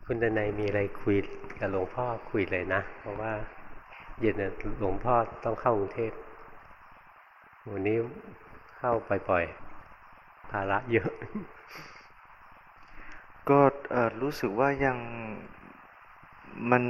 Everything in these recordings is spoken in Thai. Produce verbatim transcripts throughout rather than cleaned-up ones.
คุณดนัยมีอะไรคุยกับหลวงพ่อคุยเลยนะเพราะว่าเย็นหลวงพ่อต้องเข้ากรุงเทพวันนี้เข้าไปปล่อยภาระเยอะก็รู้สึกว่ายังมัน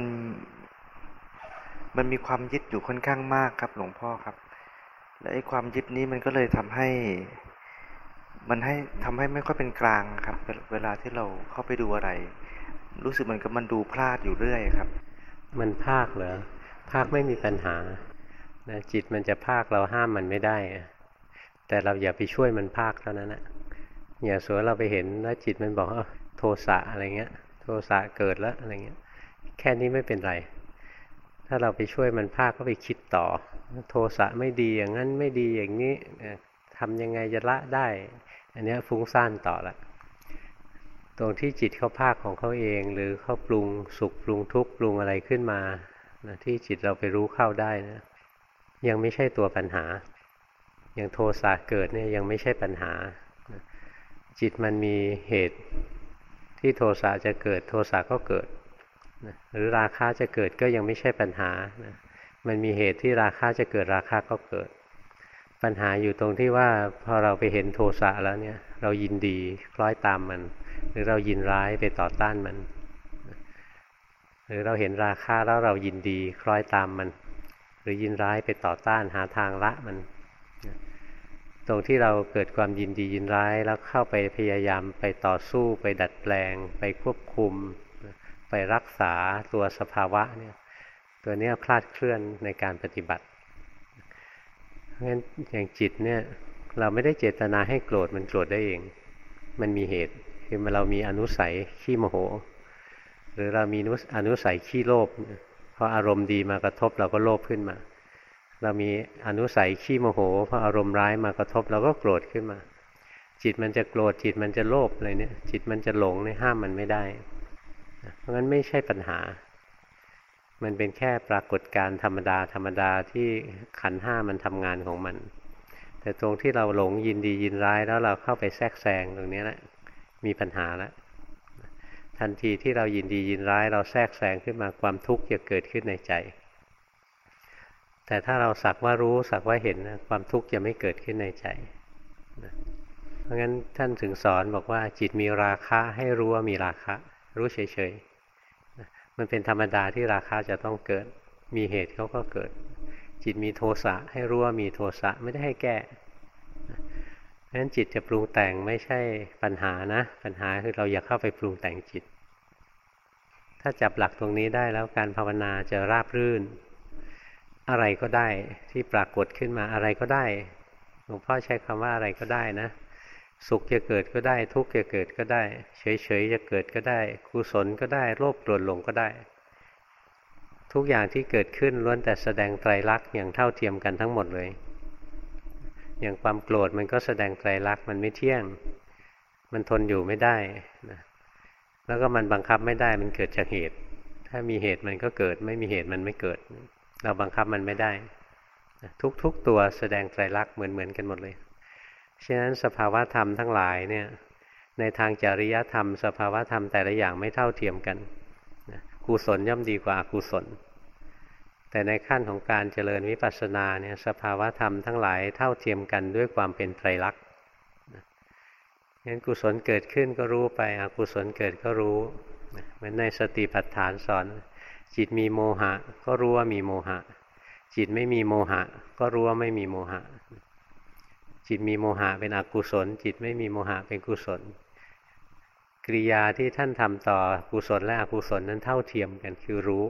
มันมีความยึดอยู่ค่อนข้างมากครับหลวงพ่อครับและไอ้ความยึดนี้มันก็เลยทำให้มันให้ทำให้ไม่ค่อยเป็นกลางครับเวลาที่เราเข้าไปดูอะไรรู้สึกเหมือนกับมันดูพลาดอยู่เรื่อยครับมันภาคเหรอภาคไม่มีปัญหานะจิตมันจะภาคเราห้ามมันไม่ได้แต่เราอย่าไปช่วยมันภาคเท่านั้นนะอย่างสมมติเราไปเห็นแล้วจิตมันบอกว่าโทสะอะไรเงี้ยโทสะเกิดแล้วอะไรเงี้ยแค่นี้ไม่เป็นไรถ้าเราไปช่วยมันภาคก็ไปคิดต่อโทสะไม่ดีอย่างนั้นไม่ดีอย่างนี้ทำยังไงจะละได้อันนี้ฟุ้งซ่านต่อละตรงที่จิตเขาภาคของเขาเองหรือเขาปรุงสุขปรุงทุกข์ปรุงอะไรขึ้นมานะที่จิตเราไปรู้เข้าได้นะยังไม่ใช่ตัวปัญหาอย่างโทสะเกิดเนี่ยยังไม่ใช่ปัญหาจิตมันมีเหตุที่โทสะจะเกิดโทสะก็เกิดนะหรือราคะจะเกิดก็ยังไม่ใช่ปัญหานะมันมีเหตุที่ราคะจะเกิดราคะก็เกิดปัญหาอยู่ตรงที่ว่าพอเราไปเห็นโทสะแล้วเนี่ยเรายินดีคล้อยตามมันหรือเรายินร้ายไปต่อต้านมันหรือเราเห็นราคะแล้วเรายินดีคล้อยตามมันหรือยินร้ายไปต่อต้านหาทางละมันตรงที่เราเกิดความยินดียินร้ายแล้วเข้าไปพยายามไปต่อสู้ไปดัดแปลงไปควบคุมไปรักษาตัวสภาวะเนี่ยตัวนี้คลาดเคลื่อนในการปฏิบัติเพราะฉะนั้นอย่างจิตเนี่ยเราไม่ได้เจตนาให้โกรธมันโกรธได้เองมันมีเหตุคือเรามีอนุสัยขี้โมโหหรือเรามีอนุสัยขี้โลภพออารมณ์ดีมากระทบเราก็โลภขึ้นมาเรามีอนุสัยขี้โมโหพออารมณ์ร้ายมากระทบเราก็โกรธขึ้นมาจิตมันจะโกรธจิตมันจะโลภอะไรเนี่ยจิตมันจะหลงเนี่ยห้ามมันไม่ได้เพราะงั้นไม่ใช่ปัญหามันเป็นแค่ปรากฏการณ์ธรรมดาธรรมดาที่ขันธ์ห้ามันทำงานของมันแต่ตรงที่เราหลงยินดียินร้ายแล้วเราเข้าไปแทรกแซงตรงนี้แหละมีปัญหาแล้วทันทีที่เรายินดียินร้ายเราแทรกแซงขึ้นมาความทุกข์จะเกิดขึ้นในใจแต่ถ้าเราสักว่ารู้สักว่าเห็นนะความทุกข์จะไม่เกิดขึ้นในใจนะเพราะงั้นท่านถึงสอนบอกว่าจิตมีราคะให้รู้ว่ามีราคะรู้เฉยๆนะมันเป็นธรรมดาที่ราคะจะต้องเกิดมีเหตุเขาก็เกิดจิตมีโทสะให้รู้ว่ามีโทสะไม่ได้ให้แก้นะเพราะฉะนั้นจิตจะปรุงแต่งไม่ใช่ปัญหานะปัญหาคือเราอยากเข้าไปปรุงแต่งจิตถ้าจับหลักตรงนี้ได้แล้วการภาวนาจะราบรื่นอะไรก็ได้ที่ปรากฏขึ้นมาอะไรก็ได้หลวงพ่อใช้คำว่าอะไรก็ได้นะสุขจะเกิดก็ได้ทุกข์จะเกิดก็ได้เฉยๆจะเกิดก็ได้กุศลก็ได้โลภโกรธหลงก็ได้ทุกอย่างที่เกิดขึ้นล้วนแต่แสดงไตรลักษณ์อย่างเท่าเทียมกันทั้งหมดเลยอย่างความโกรธมันก็แสดงไตรลักษณ์มันไม่เที่ยงมันทนอยู่ไม่ได้นะแล้วก็มันบังคับไม่ได้มันเกิดจากเหตุถ้ามีเหตุมันก็เกิดไม่มีเหตุมันไม่เกิดเราบังคับมันไม่ได้ทุกๆตัวแสดงไตรลักษณ์เหมือนๆกันหมดเลยฉะนั้นสภาวะธรรมทั้งหลายเนี่ยในทางจริยธรรมสภาวะธรรมแต่ละอย่างไม่เท่าเทียมกันกุศลย่อมดีกว่าอกุศลแต่ในขั้นของการเจริญวิปัสสนาเนี่ยสภาวะธรรมทั้งหลายเท่าเทียมกันด้วยความเป็นไตรลักษณ์งั้นกุศลเกิดขึ้นก็รู้ไปอกุศลเกิดก็รู้เหมือนในสติปัฏฐานสอนจิตมีโมหะก็รู้ว่ามีโมหะจิตไม่มีโมหะก็รู้ว่าไม่มีโมหะจิตมีโมหะเป็นอกุศลจิตไม่มีโมหะเป็นกุศลกริยาที่ท่านทำต่อกุศลและอกุศลนั้นเท่าเทียมกันคือรู้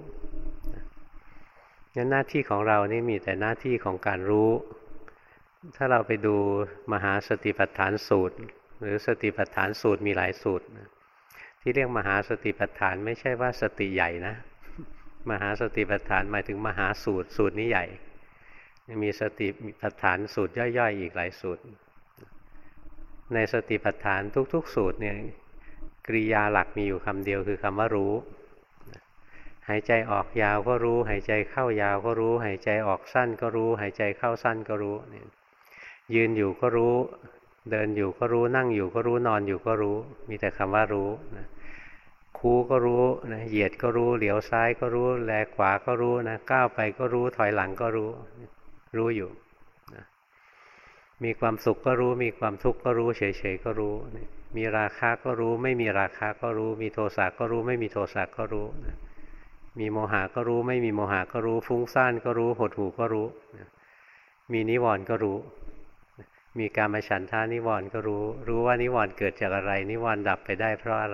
งั้นหน้าที่ของเรานี่มีแต่หน้าที่ของการรู้ถ้าเราไปดูมหาสติปัฏฐานสูตรหรือสติปัฏฐานสูตรมีหลายสูตรที่เรียกมหาสติปัฏฐานไม่ใช่ว่าสติใหญ่นะมหาสติปัฏฐานหมายถึงมหาสูตรสูตรนี้ใหญ่มีสติปัฏฐานสูตรย่อยๆอีกหลายสูตรในสติปัฏฐานทุกๆสูตรเนี่ยกริยาหลักมีอยู่คำเดียวคือคำว่ารู้หายใจออกยาวก็รู้หายใจเข้ายาวก็รู้หายใจออกสั้นก็รู้หายใจเข้าสั้นก็รู้ยืนอยู่ก็รู้เดินอยู่ก็รู้นั่งอยู่ก็รู้นอนอยู่ก็รู้มีแต่คำว่ารู้นะคูก็รู้นะเหยียดก็รู้เหลียวซ้ายก็รู้แลขวาก็รู้นะก้าวไปก็รู้ถอยหลังก็รู้รู้อยู่นะมีความสุขก็รู้มีความทุกข์ก็รู้เฉยๆก็รู้มีราคะก็รู้ไม่มีราคะก็รู้มีโทสะก็รู้ไม่มีโทสะก็รู้นะมีโมหะก็รู้ไม่มีโมหะก็รู้ฟุ้งซ่านก็รู้หดหู่ก็รู้นะมีนิวรณ์ก็รู้มีกามฉันทานิวรณ์ก็รู้รู้ว่านิวรณ์เกิดจากอะไรนิวรณ์ดับไปได้เพราะอะไร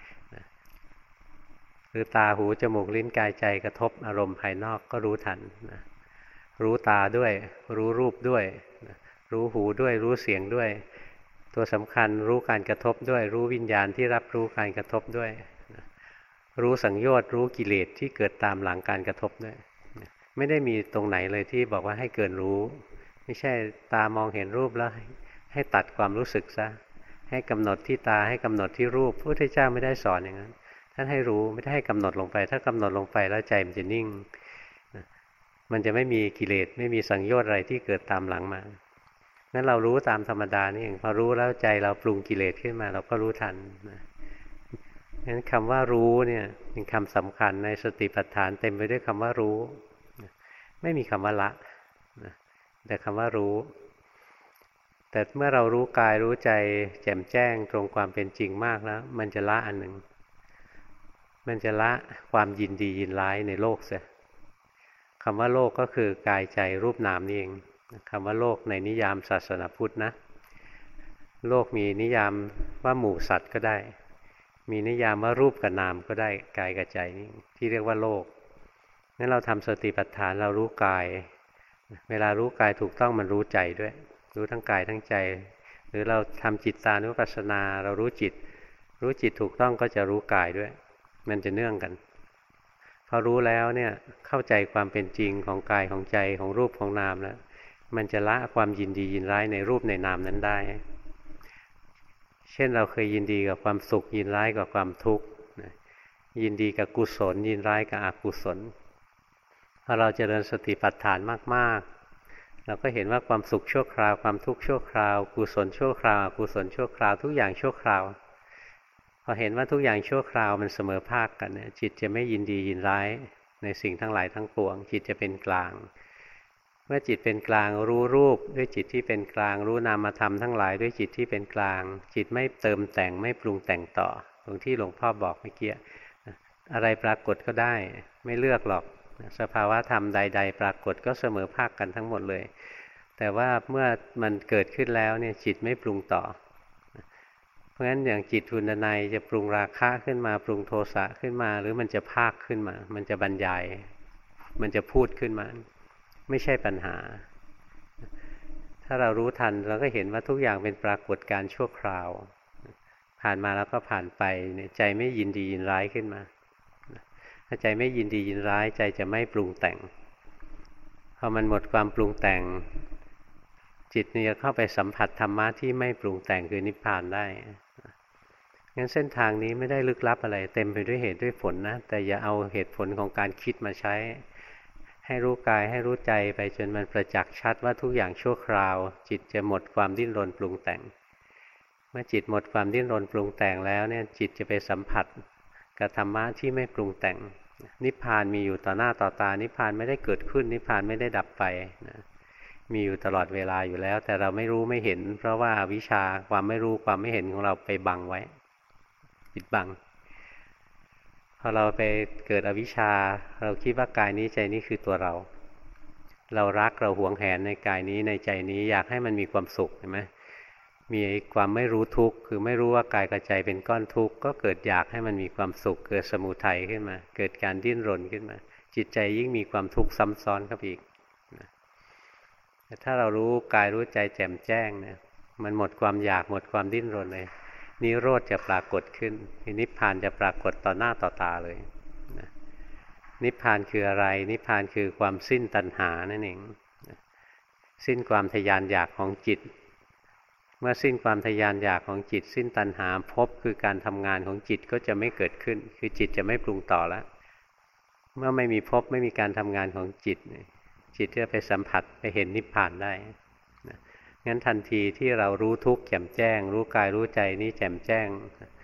หรือตาหูจมูกลิ้นกายใจกระทบอารมณ์ภายนอกก็รู้ทันนะรู้ตาด้วยรู้รูปด้วยนะรู้หูด้วยรู้เสียงด้วยตัวสำคัญรู้การกระทบด้วยรู้วิญญาณที่รับรู้การกระทบด้วยนะรู้สังโยชน์รู้กิเลสที่เกิดตามหลังการกระทบด้วยนะไม่ได้มีตรงไหนเลยที่บอกว่าให้เกินรู้ไม่ใช่ตามองเห็นรูปแล้วให้ตัดความรู้สึกซะให้กำหนดที่ตาให้กำหนดที่รูปพระพุทธเจ้าไม่ได้สอนอย่างนั้นท่านให้รู้ไม่ได้ให้กำหนดลงไปถ้ากำหนดลงไปแล้วใจมันจะนิ่งมันจะไม่มีกิเลสไม่มีสังโยชน์อะไรที่เกิดตามหลังมางั้นเรารู้ตามธรรมดานี่เองพอรู้แล้วใจเราปรุงกิเลสขึ้นมาเราก็รู้ทันนะงั้นคำว่ารู้เนี่ยเป็นคำสำคัญในสติปัฏฐานเต็มไปด้วยคำว่ารู้ไม่มีคำว่าละแต่คำว่ารู้แต่เมื่อเรารู้กายรู้ใจแจ่มแจ้งตรงความเป็นจริงมากแล้วมันจะละอันหนึ่งมันจะละความยินดียินร้ายในโลกเสียคำว่าโลกก็คือกายใจรูปนามนี่เองคำว่าโลกในนิยามศาสนาพุทธนะโลกมีนิยามว่าหมู่สัตว์ก็ได้มีนิยามว่ารูปกับนามก็ได้กายกับใจนี่ที่เรียกว่าโลกงั้นเราทำสติปัฏฐานเรารู้กายเวลารู้กายถูกต้องมันรู้ใจด้วยรู้ทั้งกายทั้งใจหรือเราทำจิตตานุปัสสนาเรารู้จิตรู้จิตถูกต้องก็จะรู้กายด้วยมันจะเนื่องกันพอรู้แล้วเนี่ยเข้าใจความเป็นจริงของกายของใจของรูปของนามแล้วมันจะละความยินดียินร้ายในรูปในนามนั้นได้เช่นเราเคยยินดีกับความสุขยินร้ายกับความทุกข์ยินดีกับกุศลยินร้ายกับอกุศลพอเราเจริญสติปัฏฐานมากๆเราก็เห็นว่าความสุขชั่วคราวความทุกข์ชั่วคราวกุศลชั่วคราวอกุศลชั่วคราวทุกอย่างชั่วคราวพอเห็นว่าทุกอย่างชั่วคราวมันเสมอภาคกันเนี่ยจิตจะไม่ยินดียินร้ายในสิ่งทั้งหลายทั้งปวงจิตจะเป็นกลางเมื่อจิตเป็นกลางรู้รูปด้วยจิตที่เป็นกลางรู้นามธรรมทั้งหลายด้วยจิตที่เป็นกลางจิตไม่เติมแต่งไม่ปรุงแต่งต่อตรงที่หลวงพ่อบอกเมื่อกี้อะไรปรากฏก็ได้ไม่เลือกหรอกสภาวะธรรมใดๆปรากฏก็เสมอภาคกันทั้งหมดเลยแต่ว่าเมื่อมันเกิดขึ้นแล้วเนี่ยจิตไม่ปรุงต่อเพราะฉะนั้นอย่างจิตทุนนัยจะปรุงราคะขึ้นมาปรุงโทสะขึ้นมาหรือมันจะภาคขึ้นมามันจะบรรยายมันจะพูดขึ้นมาไม่ใช่ปัญหาถ้าเรารู้ทันเราก็เห็นว่าทุกอย่างเป็นปรากฏการณ์ชั่วคราวผ่านมาแล้วก็ผ่านไปเนี่ยใจไม่ยินดียินร้ายขึ้นมาถ้าใจไม่ยินดียินร้ายใจจะไม่ปรุงแต่งพอมันหมดความปรุงแต่งจิตเนี่ยเข้าไปสัมผัสธรรมะที่ไม่ปรุงแต่งคือนิพพานได้งั้นเส้นทางนี้ไม่ได้ลึกลับอะไรเต็มไปด้วยเหตุด้วยผลนะแต่อย่าเอาเหตุผลของการคิดมาใช้ให้รู้กายให้รู้ใจไปจนมันประจักษ์ชัดว่าทุกอย่างชั่วคราวจิตจะหมดความดิ้นรนปรุงแต่งเมื่อจิตหมดความดิ้นรนปรุงแต่งแล้วเนี่ยจิตจะไปสัมผัสกับธรรมะที่ไม่ปรุงแต่งนิพพานมีอยู่ต่อหน้าต่อตานิพพานไม่ได้เกิดขึ้นนิพพานไม่ได้ดับไปนะมีอยู่ตลอดเวลาอยู่แล้วแต่เราไม่รู้ไม่เห็นเพราะว่าวิชาความไม่รู้ความไม่เห็นของเราไปบังไว้ปิดบังพอเราไปเกิดอวิชชาเราคิดว่ากายนี้ใจนี้คือตัวเราเรารักเราหวงแหนในกายนี้ในใจนี้อยากให้มันมีความสุขเห็นไหมมีความไม่รู้ทุกข์คือไม่รู้ว่ากายกับใจเป็นก้อนทุกข์ก็เกิดอยากให้มันมีความสุขเกิดสมุทัยขึ้นมาเกิดการดิ้นรนขึ้นมาจิตใจยิ่งมีความทุกข์ซ้ำซ้อนเข้าไปอีกแต่ถ้าเรารู้กายรู้ใจแจ่มแจ้งเนี่ยมันหมดความอยากหมดความดิ้นรนเลยนิโรธจะปรากฏขึ้นนิพพานจะปรากฏต่อหน้าต่อตาเลยนะนิพพานคืออะไรนิพพานคือความสิ้นตัณหานั่นเองนะสิ้นความทะยานอยากของจิตเมื่อสิ้นความทะยานอยากของจิตสิ้นตัณหาภพคือการทำงานของจิตก็จะไม่เกิดขึ้นคือจิตจะไม่ปรุงต่อแล้วเมื่อไม่มีภพไม่มีการทำงานของจิตจิตจะไปสัมผัสไปเห็นนิพพานได้นะงั้นทันทีที่เรารู้ทุกข์แจ่มแจ้งรู้กายรู้ใจนี้แจ่มแจ้ง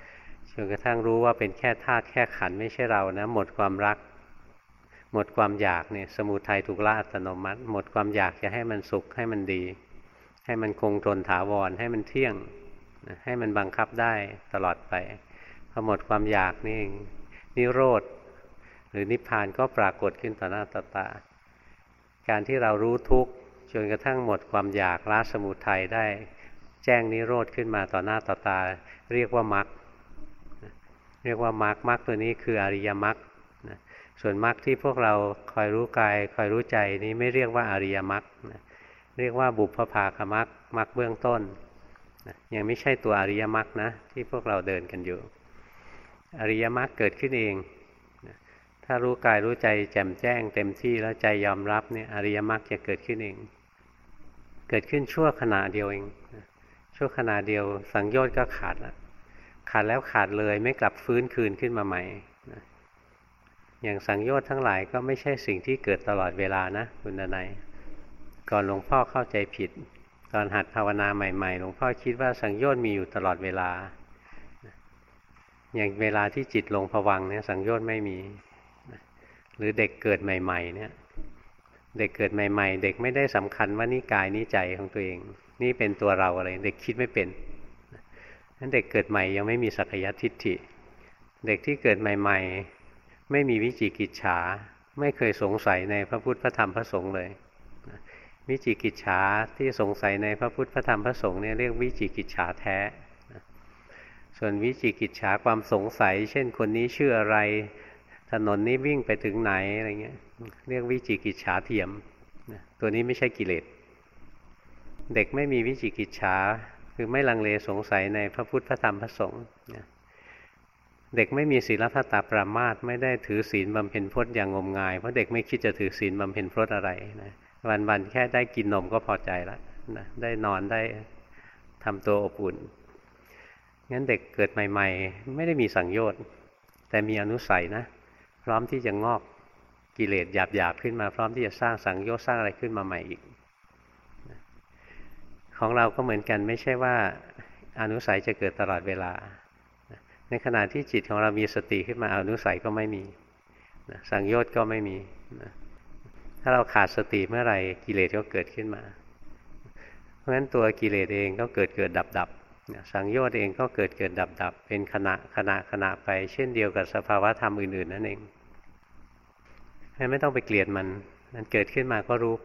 จนกระทั่งรู้ว่าเป็นแค่ธาตุแค่ขันธ์ไม่ใช่เรานะหมดความรักหมดความอยากเนี่ยสมุทัยถูกละอัตโนมัติหมดความอยากจะให้มันสุขให้มันดีให้มันคงทนถาวรให้มันเที่ยงให้มันบังคับได้ตลอดไปพอหมดความอยากนี่นิโรธหรือนิพพานก็ปรากฏขึ้นต่อหน้าต่อตาการที่เรารู้ทุกข์จนกระทั่งหมดความอยากละสมุทัยได้แจ้งนิโรธขึ้นมาต่อหน้าต่อตาเรียกว่ามรรคเรียกว่ามรรคมรรคตัวนี้คืออริยมรรคส่วนมรรคที่พวกเราคอยรู้กายคอยรู้ใจนี้ไม่เรียกว่าอริยมรรคเรียกว่าบุพภาคมรรคมรรคเบื้องต้นยังไม่ใช่ตัวอริยมรรคนะที่พวกเราเดินกันอยู่อริยมรรคเกิดขึ้นเองถ้ารู้กายรู้ใจแจ่มแจ้งเต็มที่แล้วใจยอมรับเนี่ยอริยมรรคจะเกิดขึ้นเองเกิดขึ้นชั่วขณะเดียวเองชั่วขณะเดียวสังโยชน์ก็ขาดแล้วขาดแล้วขาดเลยไม่กลับฟื้นคืนขึ้นมาใหม่อย่างสังโยชน์ทั้งหลายก็ไม่ใช่สิ่งที่เกิดตลอดเวลานะคุณดนัยก่อนหลวงพ่อเข้าใจผิดตอนหัดภาวนาใหม่ๆหลวงพ่อคิดว่าสังโยชน์มีอยู่ตลอดเวลาอย่างเวลาที่จิตลงภวังค์เนี่ยสังโยชน์ไม่มีหรือเด็กเกิดใหม่ๆเนี่ยเด็กเกิดใหม่ๆเด็กไม่ได้สำคัญว่านี่กายนี่ใจของตัวเองนี่เป็นตัวเราอะไรเด็กคิดไม่เป็นนั้นเด็กเกิดใหม่ยังไม่มีสักยทิฏฐิเด็กที่เกิดใหม่ๆไม่มีวิจิกิจฉาไม่เคยสงสัยในพระพุทธพระธรรมพระสงฆ์เลยวิจิกิจฉาที่สงสัยในพระพุทธพระธรรมพระสงฆ์เนี่ยเรียกวิจิกิจฉาแท้ส่วนวิจิกิจฉาความสงสัยเช่นคนนี้ชื่ออะไรถนนนี้วิ่งไปถึงไหนอะไรเงี้ยเรียกวิจิกิจฉาเทียมตัวนี้ไม่ใช่กิเลสเด็กไม่มีวิจิกิจฉาคือไม่ลังเลสงสัยในพระพุทธพระธรรมพระสงฆ์เด็กไม่มีศีลพัตตปรามาสไม่ได้ถือศีลบำเพ็ญพรตอย่างงมงายเพราะเด็กไม่คิดจะถือศีลบำเพ็ญพรตอะไรนะวันๆแค่ได้กินนมก็พอใจแล้วนะได้นอนได้ทำตัวอบอุ่นงั้นเด็กเกิดใหม่ๆไม่ได้มีสังโยชน์แต่มีอนุสัยนะพร้อมที่จะงอกกิเลสหยาบๆขึ้นมาพร้อมที่จะสร้างสังโยชน์สร้างอะไรขึ้นมาใหม่อีกของเราก็เหมือนกันไม่ใช่ว่าอนุสัยจะเกิดตลอดเวลาในขณะที่จิตของเรามีสติขึ้นมาอนุสัยก็ไม่มีสังโยชน์ก็ไม่มีถ้าเราขาดสติเมื่อไหร่กิเลสก็เกิดขึ้นมาเพราะฉะนั้นตัวกิเลสเองก็เกิดเกิดดับดับสังโยชน์เองก็เกิดเกิดดับดับเป็นขณะขณะขณะไปเช่นเดียวกับสภาวะธรรมอื่นๆนั่นเองไม่ต้องไปเกลียดมันมันเกิดขึ้นมาก็รู้ไป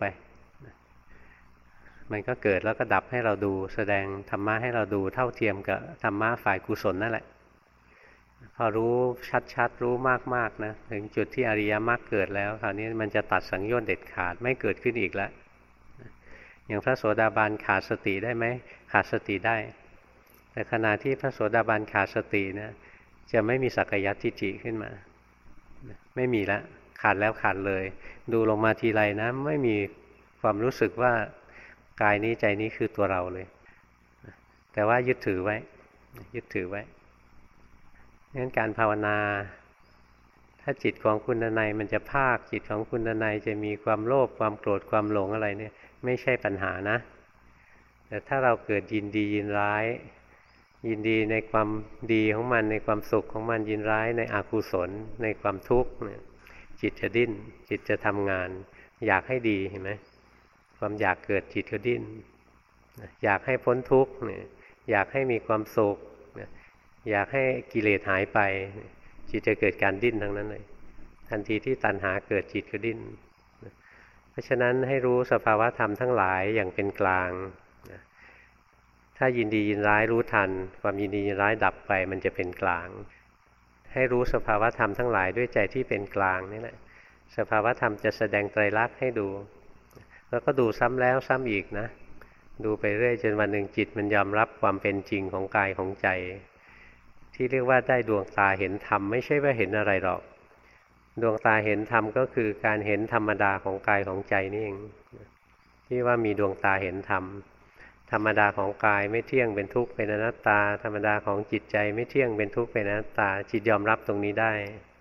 มันก็เกิดแล้วก็ดับให้เราดูแสดงธรรมะให้เราดูเท่าเทียมกับธรรมะฝ่ายกุศลนั่นแหละพอรู้ชัดๆรู้มากๆนะถึงจุดที่อริยมรรคเกิดแล้วคราวนี้มันจะตัดสังโยชน์เด็ดขาดไม่เกิดขึ้นอีกแล้วอย่างพระโสดาบันขาดสติได้ไหมขาดสติได้แต่ขณะที่พระโสดาบันขาดสตินะจะไม่มีสักยทิฏฐิขึ้นมาไม่มีแล้วขาดแล้วขาดเลยดูลงมาทีไรนะไม่มีความรู้สึกว่ากายนี้ใจนี้คือตัวเราเลยแต่ว่ายึดถือไว้ยึดถือไว้งั้นการภาวนาถ้าจิตของคุณดนัยมันจะภาคจิตของคุณดนัยจะมีความโลภความโกรธความหลงอะไรเนี่ยไม่ใช่ปัญหานะแต่ถ้าเราเกิดยินดียินร้ายยินดีในความดีของมันในความสุขของมันยินร้ายในอกุศลในความทุกข์เนี่ยจิตจะดิ้นจิตจะทำงานอยากให้ดีเห็นไหมความอยากเกิดจิตก็ดิ้นอยากให้พ้นทุกข์เนี่ยอยากให้มีความสุขอยากให้กิเลสหายไปจิตจะเกิดการดิ้นทั้งนั้นเลยทันทีที่ตัณหาเกิดจิตก็ดิ้นเพราะฉะนั้นให้รู้สภาวะธรรมทั้งหลายอย่างเป็นกลางถ้ายินดียินร้ายรู้ทันความยินดียินร้ายดับไปมันจะเป็นกลางให้รู้สภาวะธรรมทั้งหลายด้วยใจที่เป็นกลางนี่แหละสภาวะธรรมจะแสดงไตรลักษณ์ให้ดูแล้วก็ดูซ้ำแล้วซ้ำอีกนะดูไปเรื่อยจนวันหนึ่งจิตมันยอมรับความเป็นจริงของกายของใจที่เรียกว่าได้ดวงตาเห็นธรรมไม่ใช่ว่าเห็นอะไรหรอกดวงตาเห็นธรรมก็คือการเห็นธรรมดาของกายของใจนี่เองที่ว่ามีดวงตาเห็นธรรมธรรมดาของกายไม่เที่ยงเป็นทุกข์เป็นอนัตตาธรรมดาของจิตใจไม่เที่ยงเป็นทุกข์เป็นอนัตตาจิตยอมรับตรงนี้ได้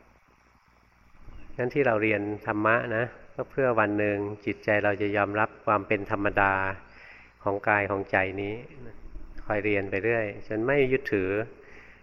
งั้นที่เราเรียนธรรมะนะก็เพื่อวันหนึ่งจิตใจเราจะยอมรับความเป็นธรรมดาของกายของใจนี้คอยเรียนไปเรื่อยจนไม่ยึดถือ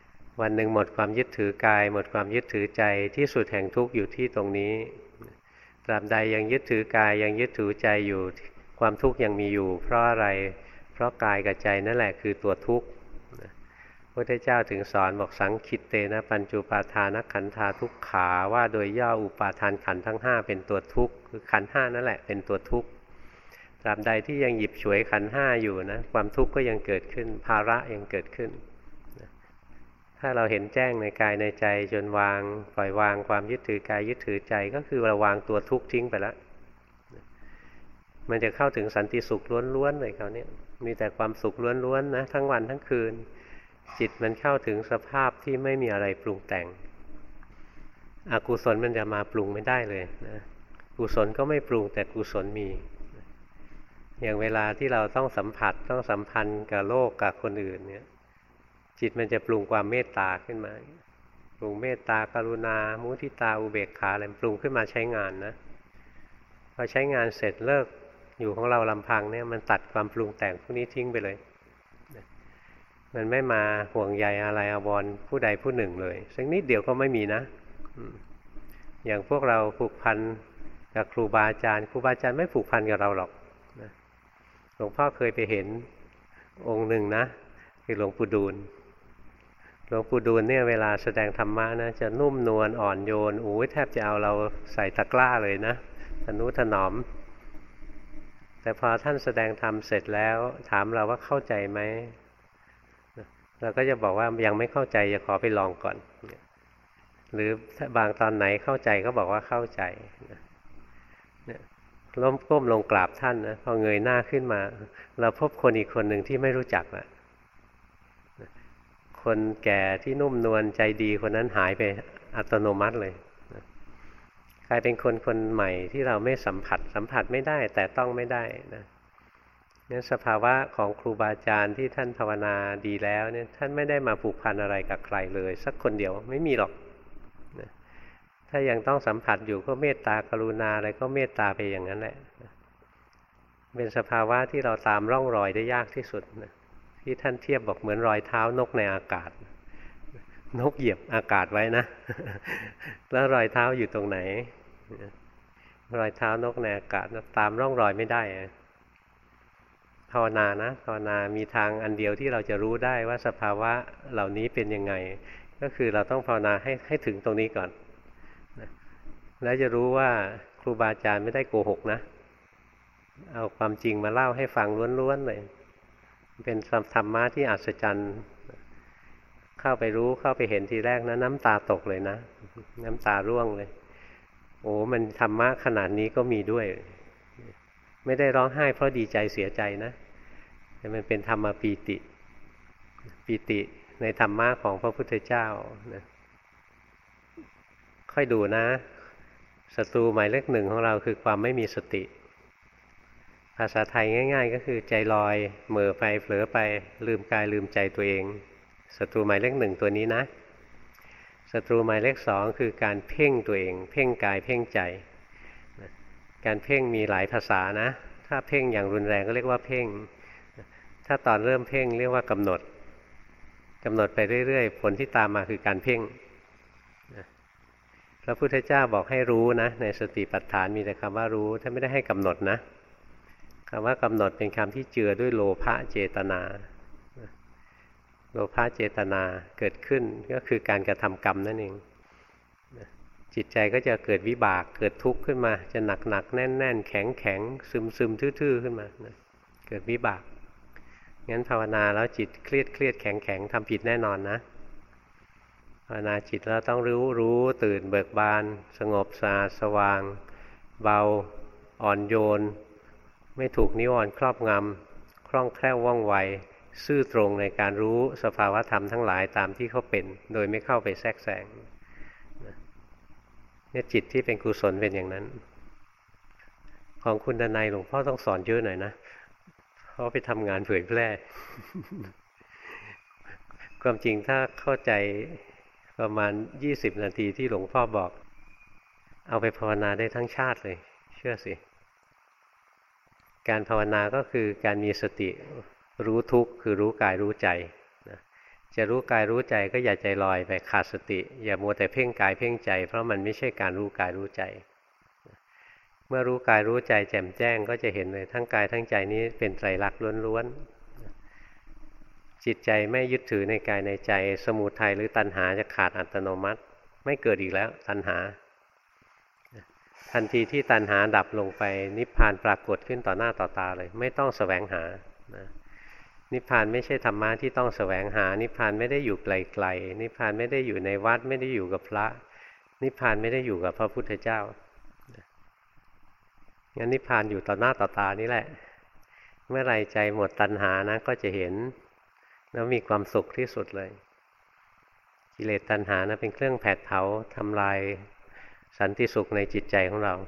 วันหนึ่งหมดความยึดถือกายหมดความยึดถือใจที่สุดแห่งทุกข์อยู่ที่ตรงนี้ตราบใดยังยึดถือกายยังยึดถือใจอยู่ความทุกข์ยังมีอยู่เพราะอะไรเพราะกายกับใจนั่นแหละคือตัวทุกข์พระพุทธเจ้าถึงสอนบอกสังคิตเตนะปัญจุปาทานขันธาทุกขาว่าโดยย่ออุปาทานขันธ์ทั้งห้าเป็นตัวทุกข์คือขันธ์ห้านั่นแหละเป็นตัวทุกข์ตราบใดที่ยังหยิบฉวยขันธ์ห้าอยู่นะความทุกข์ก็ยังเกิดขึ้นภาระยังเกิดขึ้นถ้าเราเห็นแจ้งในกายในใจจนวางปล่อยวางความยึดถือกายยึดถือใจก็คือเราวางตัวทุกข์ทิ้งไปแล้วมันจะเข้าถึงสันติสุขล้วนๆเลยคราวนี้มีแต่ความสุขล้วนๆนะทั้งวันทั้งคืนจิตมันเข้าถึงสภาพที่ไม่มีอะไรปรุงแต่งอกุศลมันจะมาปรุงไม่ได้เลยนะกุศลก็ไม่ปรุงแต่กุศลมีอย่างเวลาที่เราต้องสัมผัสต้องสัมพันธ์กับโลกกับคนอื่นเนี่ยจิตมันจะปรุงความเมตตาขึ้นมาปรุงเมตตากรุณามุทิตาอุเบกขาอะไรปรุงขึ้นมาใช้งานนะพอใช้งานเสร็จเลิกอยู่ของเราลำพังเนี่ยมันตัดความปรุงแต่งพวกนี้ทิ้งไปเลยมันไม่มาห่วงใยอะไรอาวรณ์ผู้ใดผู้หนึ่งเลยสักนิดเดียวก็ไม่มีนะอย่างพวกเราผูกพันกับครูบาอาจารย์ครูบาอาจารย์ไม่ผูกพันกับเราหรอกหลวงพ่อเคยไปเห็นองค์หนึ่งนะคือหลวงปู่ดูลหลวงปู่ดูลเนี่ยเวลาแสดงธรรมะนะจะนุ่มนวลอ่อนโยนโอ้ยแทบจะเอาเราใส่ตะกร้าเลยนะทนุถนอมแต่พอท่านแสดงธรรมเสร็จแล้วถามเราว่าเข้าใจไหมเราก็จะบอกว่ายังไม่เข้าใจจะขอไปลองก่อนหรือบางตอนไหนเข้าใจก็บอกว่าเข้าใจล้มก้มลงกราบท่านนะพอเงยหน้าขึ้นมาเราพบคนอีกคนหนึ่งที่ไม่รู้จักละคนแก่ที่นุ่มนวลใจดีคนนั้นหายไปอัตโนมัติเลยกลายเป็นคนคนใหม่ที่เราไม่สัมผัสสัมผัสไม่ได้แต่ต้องไม่ได้นะเนี่ยสภาวะของครูบาอาจารย์ที่ท่านภาวนาดีแล้วเนี่ยท่านไม่ได้มาผูกพันอะไรกับใครเลยสักคนเดียวไม่มีหรอกนะถ้ายังต้องสัมผัสอยู่ก็เมตตากรุณาอะไรก็เมตตาไปอย่างนั้นแหละเป็นสภาวะที่เราตามร่องรอยได้ยากที่สุดนะที่ท่านเทียบบอกเหมือนรอยเท้านกในอากาศนกเหยียบอากาศไว้นะแล้วรอยเท้าอยู่ตรงไหนรอยเท้านกในอากาศตามร่องรอยไม่ได้ภาวนานะภาวนามีทางอันเดียวที่เราจะรู้ได้ว่าสภาวะเหล่านี้เป็นยังไงก็คือเราต้องภาวนาให้ให้ถึงตรงนี้ก่อนแล้วจะรู้ว่าครูบาอาจารย์ไม่ได้โกหกนะเอาความจริงมาเล่าให้ฟังล้วนๆเลยเป็นธรรมะที่อัศจรรย์เข้าไปรู้เข้าไปเห็นทีแรกนะน้ำตาตกเลยนะน้ำตาร่วงเลยโอ้มันธรรมะขนาดนี้ก็มีด้วยไม่ได้ร้องไห้เพราะดีใจเสียใจนะแต่มันเป็นธรรมปีติปีติในธรรมะของพระพุทธเจ้านะค่อยดูนะศัตรูหมายเลขหนึ่งของเราคือความไม่มีสติภาษาไทยง่ายๆก็คือใจลอยเหม่อไปเผลอไปลืมกายลืมใจตัวเองศัตรูหมายเลขหนึ่งตัวนี้นะศัตรูหมายเลขสองคือการเพ่งตัวเองเพ่งกายเพ่งใจการเพ่งมีหลายภาษานะถ้าเพ่งอย่างรุนแรงก็เรียกว่าเพ่งถ้าตอนเริ่มเพ่งเรียกว่ากำหนดกำหนดไปเรื่อยๆผลที่ตามมาคือการเพ่งพระพุทธเจ้าบอกให้รู้นะในสติปัฏฐานมีแต่คำว่ารู้ท่านไม่ได้ให้กำหนดนะคำว่ากำหนดเป็นคำที่เจือด้วยโลภะเจตนาโลภะเจตนาเกิดขึ้นก็คือการกระทำกรรมนั่นเองจิตใจก็จะเกิดวิบากเกิดทุกข์ขึ้นมาจะหนักหนักแน่นแน่นแข็งแข็งซึมซึมทื่อๆขึ้นมาเกิดวิบากงั้นภาวนาแล้วจิตเครียดเครียดแข็งแข็งทำผิดแน่นอนนะภาวนาจิตแล้วต้องรู้รู้ตื่นเบิกบานสงบสะอาดสว่างเบาอ่อนโยนไม่ถูกนิวรณ์ครอบงำคล่องแคล่วว่องไวซื่อตรงในการรู้สภาวธรรมทั้งหลายตามที่เขาเป็นโดยไม่เข้าไปแทรกแซงเนี่ยจิตที่เป็นกุศลเป็นอย่างนั้นของคุณดนัยหลวงพ่อต้องสอนเยอะหน่อยนะเพราะไปทำงานเผยแพร่ความจริงถ้าเข้าใจประมาณยี่สิบนาทีที่หลวงพ่อบอกเอาไปภาวนาได้ทั้งชาติเลยเชื่อสิการภาวนาก็คือการมีสติรู้ทุกข์คือรู้กายรู้ใจนะจะรู้กายรู้ใจก็อย่าใจลอยไปขาดสติอย่ามัวแต่เพ่งกายเพ่งใจเพราะมันไม่ใช่การรู้กายรู้ใจเมื่อรู้กายรู้ใจแจ่มแจ้งก็จะเห็นเลยทั้งกายทั้งใจนี้เป็นไตรลักษณ์ล้วนๆจิตใจไม่ยึดถือในกายในใจสมุทัยหรือตัณหาจะขาดอัตโนมัติไม่เกิดอีกแล้วตัณหาทันทีที่ตัณหาดับลงไปนิพพานปรากฏขึ้นต่อหน้าต่อตาเลยไม่ต้องแสวงหานะนิพพานไม่ใช่ธรรมะที่ต้องแสวงหานิพพานไม่ได้อยู่ไกลๆนิพพานไม่ได้อยู่ในวัดไม่ได้อยู่กับพระนิพพานไม่ได้อยู่กับพระพุทธเจ้างั้นนิพพานอยู่ต่อหน้าต่อตานี่แหละเมื่อไรใจหมดตัณหานะก็จะเห็นแล้วมีความสุขที่สุดเลยกิเลสตัณหานะเป็นเครื่องแผดเผาทำลายสันติสุขในจิตใจของเรา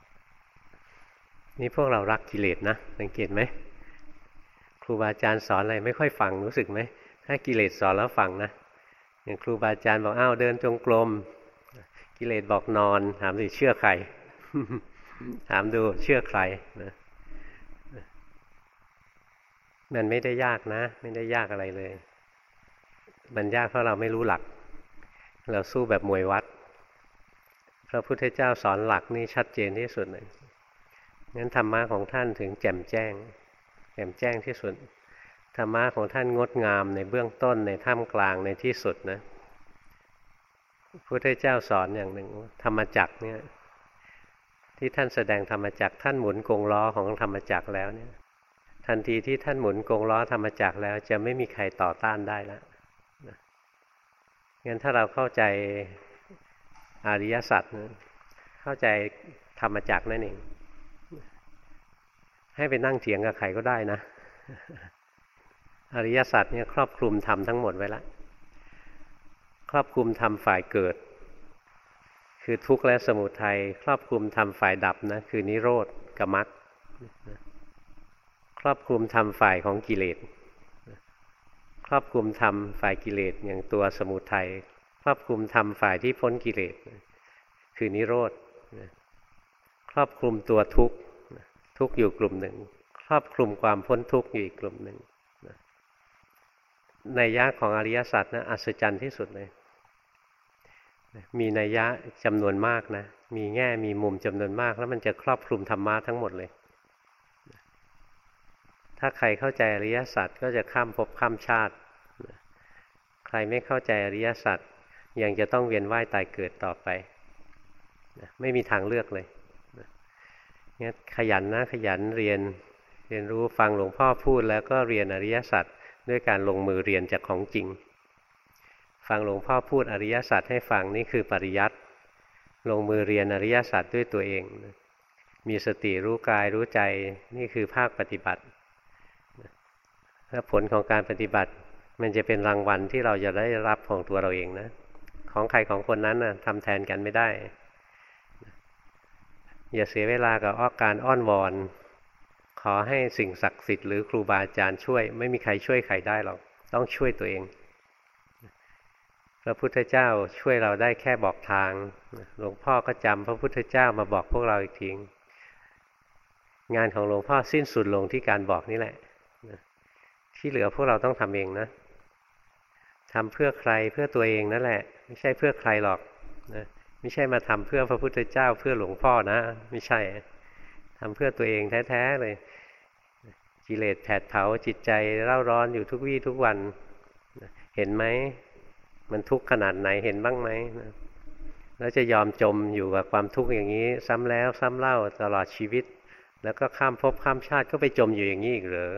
นี่พวกเรารักกิเลสนะสังเกตไหมครูบาอาจารย์สอนอะไรไม่ค่อยฟังรู้สึกไหมถ้ากิเลสสอนแล้วฟังนะอย่างครูบาอาจารย์บอกอ้าวเดินจงกรมกิเลสบอกนอนถามสิเชื่อใคร ถามดูเชื่อใครนะมันไม่ได้ยากนะไม่ได้ยากอะไรเลยมันยากเพราะเราไม่รู้หลักเราสู้แบบมวยวัดพระพุทธเจ้าสอนหลักนี่ชัดเจนที่สุดเลยงั้นธรรมะของท่านถึงแจ่มแจ้งแจ่มแจ้งที่สุดธรรมะของท่านงดงามในเบื้องต้นในท่ามกลางในที่สุดนะพระพุทธเจ้าสอนอย่างหนึ่งธรรมจักรเนี่ยที่ท่านแสดงธรรมจักรท่านหมุนกงล้อของธรรมจักรแล้วเนี่ยทันทีที่ท่านหมุนกงล้อธรรมจักรแล้วจะไม่มีใครต่อต้านได้แล้วงั้นถ้าเราเข้าใจอริยสัจเข้าใจธรรมจักรนั่นเองให้ไปนั่งเถียงกับใครก็ได้นะอริยสัจเนี่ยครอบคลุมธรรมทั้งหมดไว้แล้วครอบคลุมธรรมฝ่ายเกิดคือทุกข์และสมุทัยครอบคลุมธรรมฝ่ายดับนะคือนิโรธกับมรรคครอบคลุมธรรมฝ่ายของกิเลสครอบคลุมธรรมฝ่ายกิเลสอย่างตัวสมุทัยครอบคลุมธรรมฝ่ายที่พ้นกิเลสคือนิโรธครอบคลุมตัวทุกข์ทุกข์อยู่กลุ่มหนึ่งครอบคลุมความพ้นทุกข์อยู่อีกกลุ่มหนึ่งนัยยะของอริยสัจนะอัศจรรย์ที่สุดเลยมีนัยยะจำนวนมากนะมีแง่มีมุมจำนวนมากแล้วมันจะครอบคลุมธรรมะทั้งหมดเลยถ้าใครเข้าใจอริยสัจก็จะข้ามภพข้ามชาติใครไม่เข้าใจอริยสัจยังจะต้องเวียนว่ายตายเกิดต่อไปไม่มีทางเลือกเลยงั้นขยันนะขยันเรียนเรียนรู้ฟังหลวงพ่อพูดแล้วก็เรียนอริยสัจด้วยการลงมือเรียนจากของจริงฟังหลวงพ่อพูดอริยสัจให้ฟังนี่คือปริยัติลงมือเรียนอริยสัจด้วยตัวเองมีสติรู้กายรู้ใจนี่คือภาคปฏิบัติและผลของการปฏิบัติมันจะเป็นรางวัลที่เราจะได้รับของตัวเราเองนะของใครของคนนั้นนะทำแทนกันไม่ได้อย่าเสียเวลากับอ้อการอ้อนวอนขอให้สิ่งศักดิ์สิทธิ์หรือครูบาอาจารย์ช่วยไม่มีใครช่วยใครได้หรอกต้องช่วยตัวเองพระพุทธเจ้าช่วยเราได้แค่บอกทางหลวงพ่อก็จำพระพุทธเจ้ามาบอกพวกเราอีกทีงานของหลวงพ่อสิ้นสุดลงที่การบอกนี่แหละที่เหลือพวกเราต้องทำเองนะทำเพื่อใครเพื่อตัวเองนั่นแหละไม่ใช่เพื่อใครหรอกนะไม่ใช่มาทำเพื่อพระพุทธเจ้าเพื่อหลวงพ่อนะไม่ใช่ทำเพื่อตัวเองแท้ๆเลยกิเลสแผดเผาจิตใจเร่าร้อนอยู่ทุกวี่ทุกวันเห็นไหมมันทุกข์ขนาดไหนเห็นบ้างไหมแล้วจะยอมจมอยู่กับความทุกข์อย่างนี้ซ้ำแล้วซ้ำเล่าตลอดชีวิตแล้วก็ข้ามภพข้ามชาติก็ไปจมอยู่อย่างนี้อีกเหรอ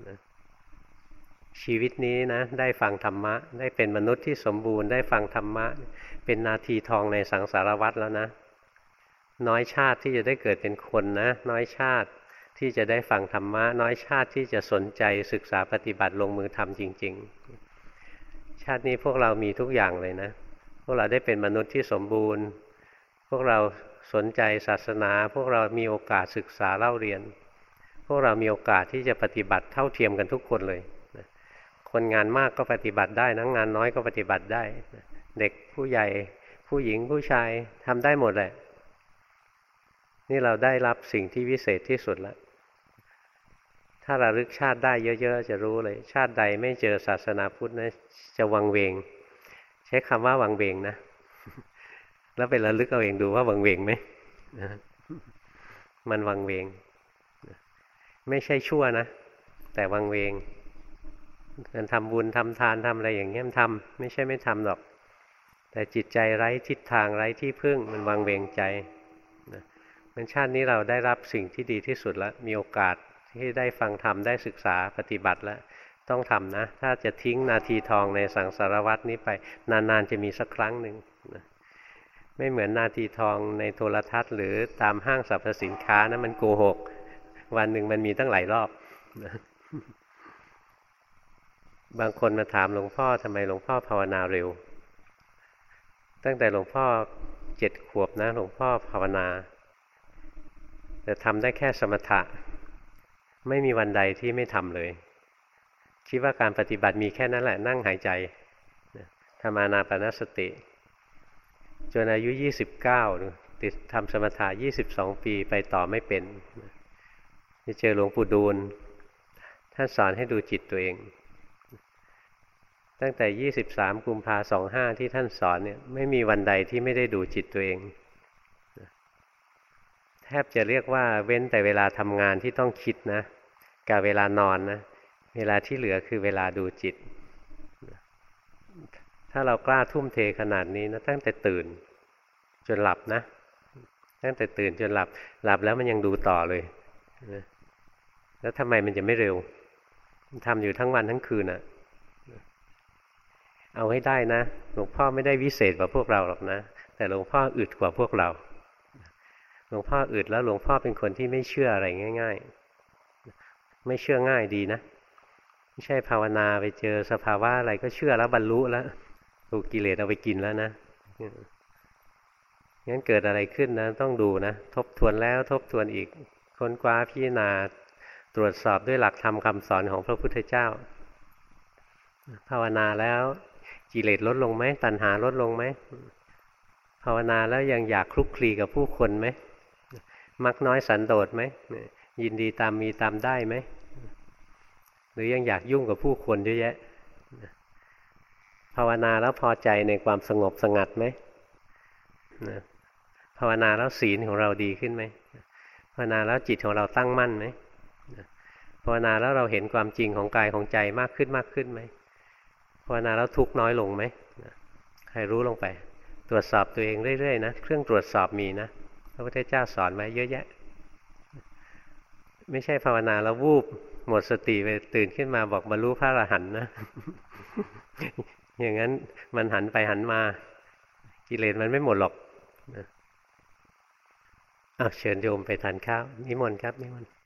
ชีวิตนี้นะได้ฟังธรรมะได้เป็นมนุษย์ที่สมบูรณ์ได้ฟังธรรมะเป็นนาทีทองในสังสารวัฏแล้วนะน้อยชาติที่จะได้เกิดเป็นคนนะน้อยชาติที่จะได้ฟังธรรมะน้อยชาติที่จะสนใจศึกษาปฏิบัติลงมือทำจริงๆชาตินี้พวกเรามีทุกอย่างเลยนะพวกเราได้เป็นมนุษย์ที่สมบูรณ์พวกเราสนใจศาสนาพวกเรามีโอกาสศึกษาเล่าเรียนพวกเรามีโอกาสที่จะปฏิบัติเท่าเทียมกันทุกคนเลยคนงานมากก็ปฏิบัติได้นะงานน้อยก็ปฏิบัติได้เด็กผู้ใหญ่ผู้หญิงผู้ชายทำได้หมดแหละนี่เราได้รับสิ่งที่วิเศษที่สุดแล้วถ้าระลึกชาติได้เยอะๆจะรู้เลยชาติใดไม่เจอศาสนาพุทธนะจะวังเวงใช้คำว่าวังเวงนะแล้วไประลึกเอาเองดูว่าวังเวงไหมมันวังเวงไม่ใช่ชั่วนะแต่วังเวงมันทำบุญทำทานทำอะไรอย่างเงี้ยมันทำไม่ใช่ไม่ทำหรอกแต่จิตใจไร้ทิศทางไร้ที่พึ่งมันวังเวงใจนะมันชาตินี้เราได้รับสิ่งที่ดีที่สุดแล้วมีโอกาสที่ได้ฟังธรรมได้ศึกษาปฏิบัติแล้วต้องทำนะถ้าจะทิ้งนาทีทองในสังสารวัฏนี้ไปนานๆจะมีสักครั้งหนึ่งนะไม่เหมือนนาทีทองในโทรทัศน์หรือตามห้างสรรพสินค้านะมันโกหกวันหนึ่งมันมีตั้งหลายรอบนะบางคนมาถามหลวงพ่อทำไมหลวงพ่อภาวนาเร็วตั้งแต่หลวงพ่อเจ็ดขวบนะหลวงพ่อภาวนาแต่ทำได้แค่สมถะไม่มีวันใดที่ไม่ทำเลยคิดว่าการปฏิบัติมีแค่นั้นแหละนั่งหายใจทำอานาปานสติจนอายุยี่สิบเก้าติดทำสมถะยี่สิบสองปีไปต่อไม่เป็นจะเจอหลวงปู่ดูลท่านสอนให้ดูจิตตัวเองตั้งแต่ยี่สิบสามกุมภาพันธ์สองห้าที่ท่านสอนเนี่ยไม่มีวันใดที่ไม่ได้ดูจิตตัวเองแทบจะเรียกว่าเว้นแต่เวลาทำงานที่ต้องคิดนะกับเวลานอนนะเวลาที่เหลือคือเวลาดูจิตถ้าเรากล้าทุ่มเทขนาดนี้นะตั้งแต่ตื่นจนหลับนะตั้งแต่ตื่นจนหลับหลับแล้วมันยังดูต่อเลยแล้วทำไมมันจะไม่เร็วทำอยู่ทั้งวันทั้งคืนอ่ะเอาให้ได้นะหลวงพ่อไม่ได้วิเศษกว่าพวกเราหรอกนะแต่หลวงพ่ออึดกว่าพวกเราหลวงพ่ออึดแล้วหลวงพ่อเป็นคนที่ไม่เชื่ออะไรง่ายๆไม่เชื่อง่ายดีนะไม่ใช่ภาวนาไปเจอสภาวะอะไรก็เชื่อแล้วบรรลุแล้วถูกกิเลสเอาไปกินแล้วนะงั้นเกิดอะไรขึ้นนะต้องดูนะทบทวนแล้วทบทวนอีกค้นคว้าพิจารณาตรวจสอบด้วยหลักธรรมคำสอนของพระพุทธเจ้าภาวนาแล้วกิเลสลดลงไหมตัณหาลดลงไหมภาวนาแล้วยังอยากคลุกคลีกับผู้คนไหมมักน้อยสันโดษไหมยินดีตามมีตามได้ไหมหรือยังอยากยุ่งกับผู้คนเยอะแยะภาวนาแล้วพอใจในความสงบสงัดไหมภาวนาแล้วศีลของเราดีขึ้นไหมภาวนาแล้วจิตของเราตั้งมั่นไหมภาวนาแล้วเราเห็นความจริงของกายของใจมากขึ้นมากขึ้นไหมภาวนาแล้วทุกข์น้อยลงไหมใครรู้ลงไปตรวจสอบตัวเองเรื่อยๆนะเครื่องตรวจสอบมีนะพระพุทธเจ้าสอนไว้เยอะแยะไม่ใช่ภาวนาแล้ววูบหมดสติไปตื่นขึ้นมาบอกบรรลุพระอรหันต์นะ อย่างนั้นมันหันไปหันมากิเลสมันไม่หมดหรอกอ้าวเชิญโยมไปทานข้าวนิมนต์ครับนิมนต์